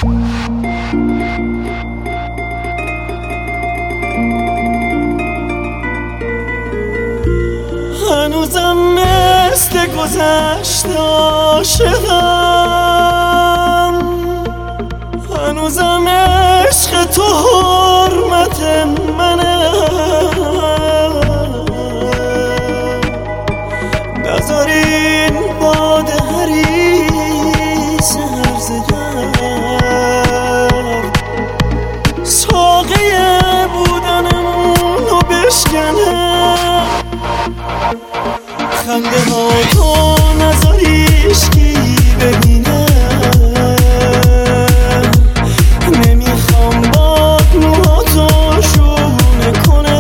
هنوزم مثل گذشته عاشقم، هنوزم عشق تو حرمت منه. نذارین باد حریص هرزگرد ساقه بودنمون رو بشکنه. خنده ها تو نذاری عشقی ببینه. نمیخوام باد موهاتو شونه کنه.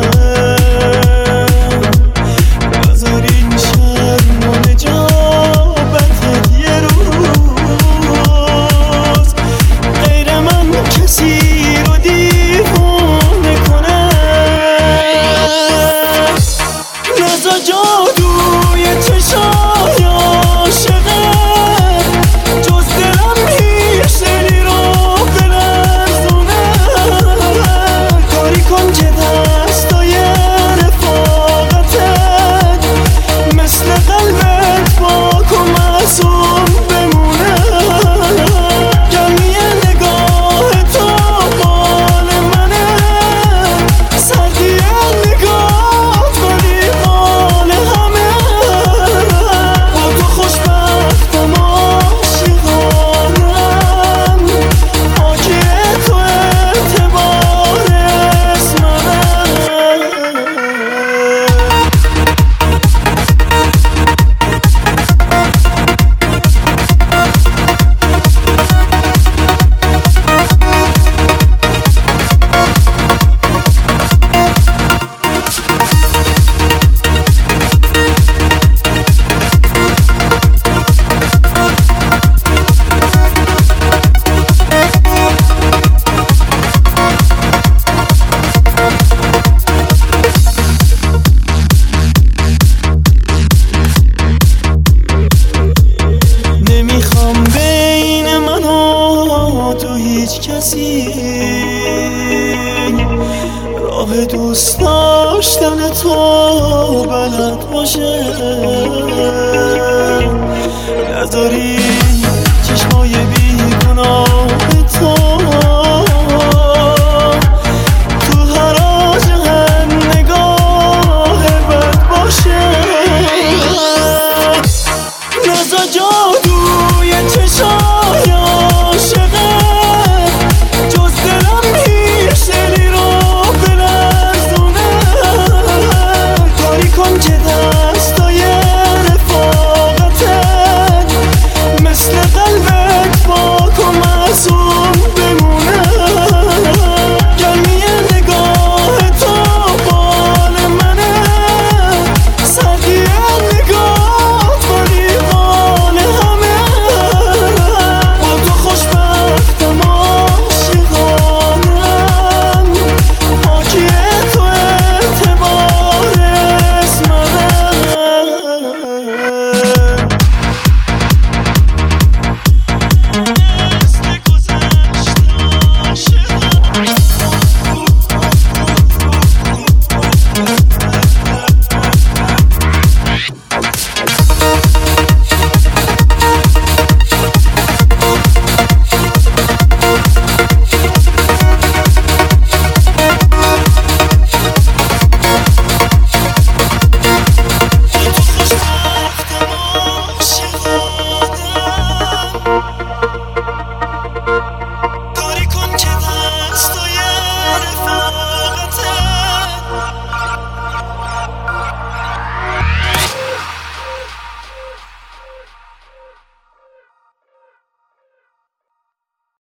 نذارین شرم و نجابت یه روز غیر من کسی رو دیوونه کنه. نزا جادوی چشای عاشقه جز دلم هیچ دلی رو بلرزونه. کاری کن که دستای رفاقتت مثل قلبت پاک و معصوم بمونه. گرمی نگاه تو بال منه، سردی نگاه ولی بال همه. با تو خوشبختم عاشقانم، پاکی تو اعتبار اسممه. نمیخوام بین من و تو هیچ کسی راه دوست داشتن تو بلد باشه. نذاری